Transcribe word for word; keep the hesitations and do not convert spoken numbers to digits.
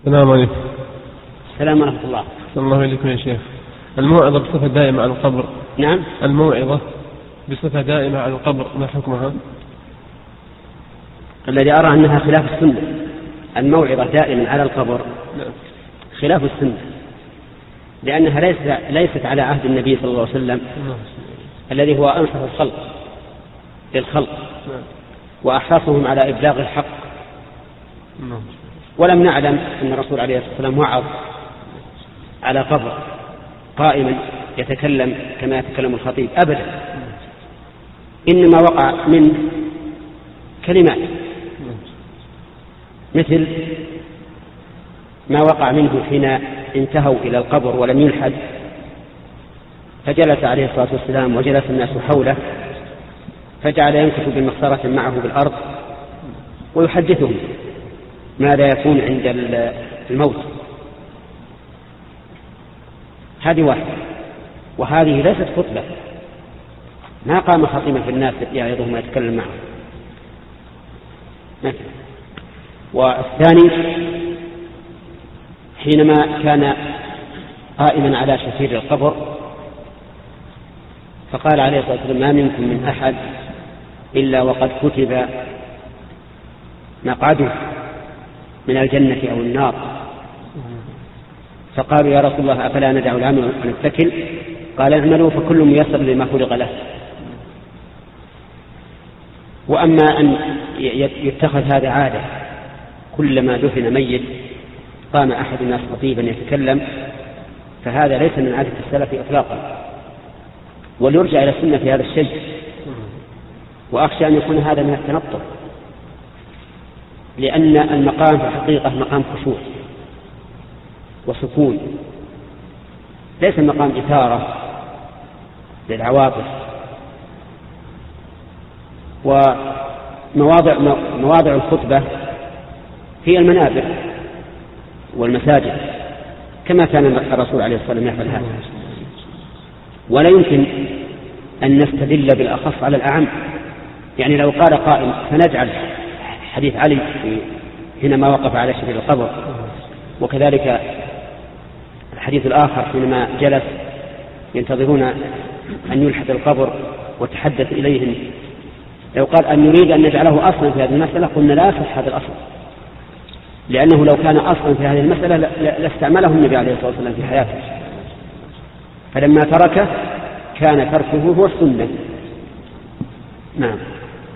السلام عليكم. السلام ورحمة الله. صلى الله عليكم يا شيخ. الموعظة بصفة دائمة عن القبر. نعم. الموعظة بصفة دائمة عن القبر ما حكمها؟ الذي أرى أنها خلاف السنة. الموعظة دائما على القبر خلاف السنة، لأنها ليست ليست على عهد النبي صلى الله عليه وسلم الذي هو أنصح الخلق للخلق وأحرصهم على إبلاغ الحق، ولم نعلم أن الرسول عليه الصلاة والسلام وعظ على قبر قائما يتكلم كما يتكلم الخطيب أبدا، إنما وقع من كلمات مثل ما وقع منه حين انتهوا إلى القبر ولم يلحد، فجلس عليه الصلاة والسلام وجلس الناس حوله فجعل ينكش بالمخصرة معه بالأرض ويحدثهم ماذا يكون عند الموت. هذه واحدة، وهذه ليست خطبة، ما قام خطيبا في الناس يعظهم ويتكلم معهم مثلا. والثاني حينما كان قائما على شفير القبر فقال عليه الصلاة والسلام ما منكم من أحد إلا وقد كتب مقعده من الجنة أو النار، فقالوا يا رسول الله أفلا ندع العمل ونتكل؟ قال اعملوا فكل ميسر لما خلق له. وأما أن يتخذ هذا عادة كلما دفن ميت قام أحد الناس خطيبا يتكلم، فهذا ليس من عادة السلف إطلاقا، وليرجع إلى السنة في هذا الشيء، وأخشى أن يكون هذا من التنطع، لأن المقام في الحقيقة مقام خشوع وسكون، ليس مقام إثارة للعواطف. ومواضع مواضع الخطبة هي المنابر والمساجد كما كان الرسول عليه الصلاة والسلام يفعل هذا، ولا يمكن أن نستدل بالأخص على الأعم. يعني لو قال قائل فنجعل حديث علي حينما وقف على شفير القبر، وكذلك الحديث الآخر حينما جلس ينتظرون أن يلحد القبر وتحدث إليهم، لو قال أن نريد أن نجعله أصلا في هذه المسألة قلنا لا يصح هذا الأصل، لأنه لو كان أصلا في هذه المسألة لاستعمله النبي عليه الصلاة والسلام في حياته، فلما تركه كان تركه هو السنة. نعم.